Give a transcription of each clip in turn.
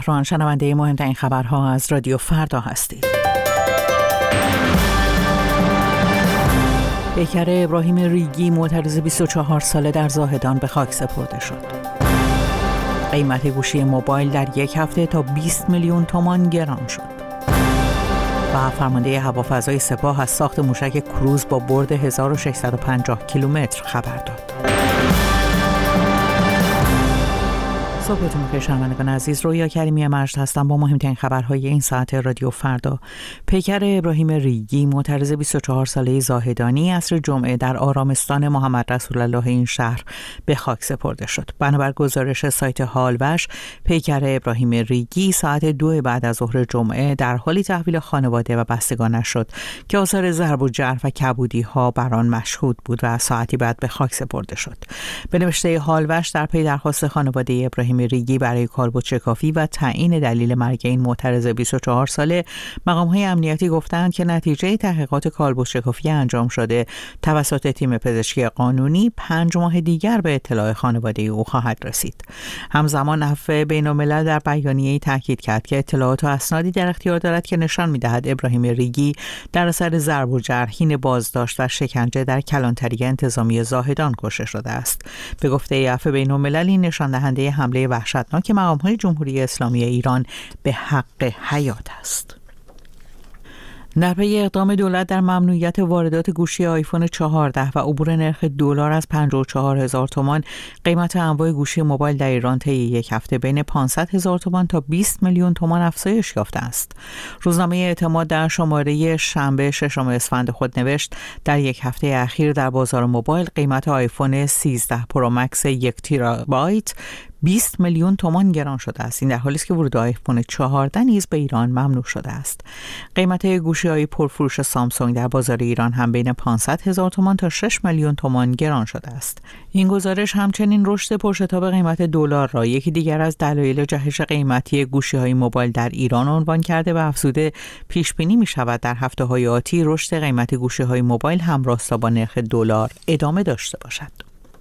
تهران. شنونده مهمترین خبرها از رادیو فردا هستید. پیکر ابراهیم ریگی معترض 24 ساله در زاهدان به خاک سپرده شد. قیمت گوشی موبایل در یک هفته تا 20 میلیون تومان گران شد. و فرمانده هوافضای سپاه از ساخت موشک کروز با برد 1650 کیلومتر خبر داد. صبحتون بخیر شنوندگان عزیز، رویا کریمی مجد هستم با مهمترین خبرهای این ساعت رادیو فردا. پیکر ابراهیم ریگی معترض 24 ساله زاهدانی عصر جمعه در آرامستان محمد رسول الله این شهر به خاک سپرده شد. بنابر گزارش سایت هالوش، پیکر ابراهیم ریگی ساعت 2 بعد از ظهر جمعه در حالی تحویل خانواده و بستگانش شد که آثار ضرب و جرح و کبودی ها بر آن مشهود بود و ساعتی بعد به خاک سپرده شد. به نوشته هالوش، در پی درخواست خانواده ابراهیم ریگی برای کالبد شکافی و تعیین دلیل مرگ این معترض 24 ساله، مقام‌های امنیتی گفتند که نتیجه تحقیقات کالبد شکافی انجام شده توسط تیم پزشکی قانونی 5 ماه دیگر به اطلاع خانواده او خواهد رسید. همزمان عفو بین‌الملل در بیانیه‌ای تاکید کرد که اطلاعات و اسنادی در اختیار دارد که نشان می‌دهد ابراهیم ریگی در اثر ضرب و جرح، بازداشت و شکنجه در کلانتری انتظامی زاهدان کشته شده است. به گفته عفو بین‌الملل، این نشان دهنده حمله وحشتناک مقام‌های جمهوری اسلامی ایران به حق حیات است. در پی اقدام دولت در ممنوعیت واردات گوشی آیفون 14 و عبور نرخ دلار از 54,000 تومان، قیمت انواع گوشی موبایل در ایران طی یک هفته بین 500,000 تومان تا 20 میلیون تومان افزایش یافته است. روزنامه اعتماد در شماره شنبه 6 اسفند خود نوشت در یک هفته اخیر در بازار موبایل قیمت آیفون 13 پرو مکس 1 تیرابایت 20 میلیون تومان گران شده است. این در حالی است که ورود آیفون 14 نیز به ایران ممنوع شده است. قیمت گوشی‌های پرفروش سامسونگ در بازار ایران هم بین 500,000 تومان تا 6 میلیون تومان گران شده است. این گزارش همچنین رشد پرشتاب قیمت دلار را یکی دیگر از دلایل جهش قیمتی گوشی‌های موبایل در ایران عنوان کرده و افزوده پیش بینی می‌شود در هفته‌های آتی رشد قیمت گوشی‌های موبایل همراستا با نرخ دلار ادامه داشته باشد.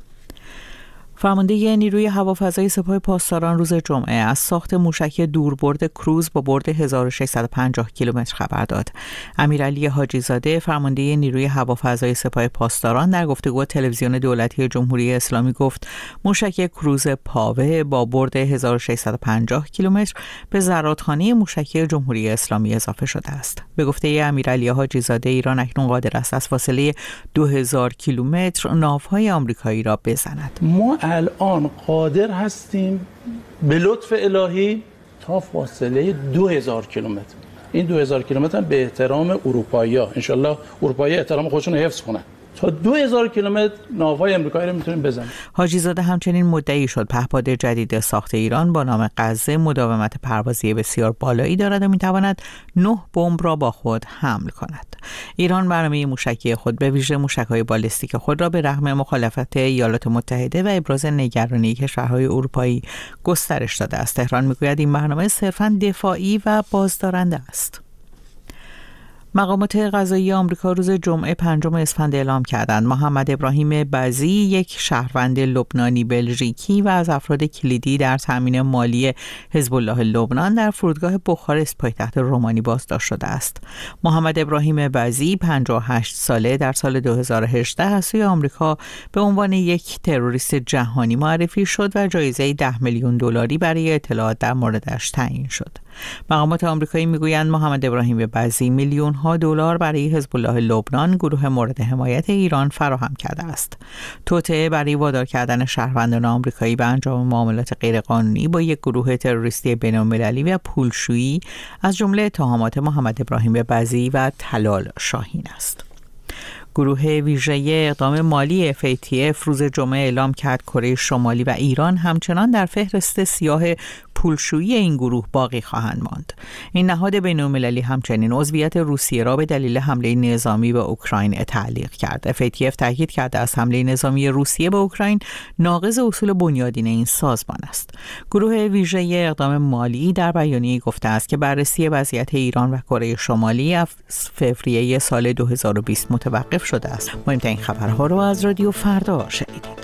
فرمانده نیروی هوافضای سپاه پاسداران روز جمعه از ساخت موشک دوربرد کروز با برد 1650 کیلومتر خبر داد. امیرعلی حاجی زاده، فرمانده نیروی هوافضای سپاه پاسداران، در گفتگو تلویزیون دولتی جمهوری اسلامی گفت موشک کروز پاوه با برد 1650 کیلومتر به زرادخانه موشکی جمهوری اسلامی اضافه شده است. به گفته امیرعلی حاجی زاده، ایران اکنون قادر است از فاصله 2000 کیلومتر ناوهای آمریکایی را بزند. ما الان قادر هستیم به لطف الهی تا فاصله 2000 کیلومتر. این 2000 کیلومتر به احترام اروپایی‌ها، انشالله اروپایی‌ها احترام خودشون رو حفظ کنن، تا 2000 کیلومتر ناوهای آمریکایی رو میتونیم بزنیم. حاجی زاده همچنین مدعی شد پهپاد جدید ساخت ایران با نام غزه مداومت پروازی بسیار بالایی دارد و میتواند 9 بمب را با خود حمل کند. ایران برنامه موشکی خود به ویژه موشک‌های بالستیک خود را به رغم مخالفت ایالات متحده و ابراز نگرانی کشورهای اروپایی گسترش داده است. تهران میگوید این برنامه صرفاً دفاعی و بازدارنده است. مقامات قضایی آمریکا روز جمعه 5 اسفند اعلام کردند محمد ابراهیم بزی، یک شهروند لبنانی بلژیکی و از افراد کلیدی در تامین مالی حزب الله لبنان، در فرودگاه بخارست پایتخت رومانی بازداشت شده است. محمد ابراهیم بزی 58 ساله در سال 2018 از سوی آمریکا به عنوان یک تروریست جهانی معرفی شد و جایزه 10 میلیون دلاری برای اطلاعات در موردش تعیین شد. مقامات آمریکایی میگویند محمد ابراهیم بزی میلیون ها دلار برای حزب الله لبنان، گروه مورد حمایت ایران، فراهم کرده است. توطئه برای وادار کردن شهروندان آمریکایی به انجام معاملات غیرقانونی با یک گروه تروریستی بین‌المللی و پولشویی از جمله اتهامات محمد ابراهیم بزی و طلال شاهین است. گروه ویژه اقدام مالی FATF روز جمعه اعلام کرد کره شمالی و ایران همچنان در فهرست سیاه پولشویی این گروه باقی خواهند ماند. این نهاد بین‌المللی همچنین عضویت روسیه را به دلیل حمله نظامی به اوکراین تعلیق کرد. FATF تاکید کرده از حمله نظامی روسیه به اوکراین ناقض اصول بنیادین این سازمان است. گروه ویژه اقدام مالی در بیانیه‌ای گفته است که بررسی وضعیت ایران و کره شمالی از فوریه سال 2020 متوقف شده است. مهمترین خبرها را از رادیو فردا شنیدید.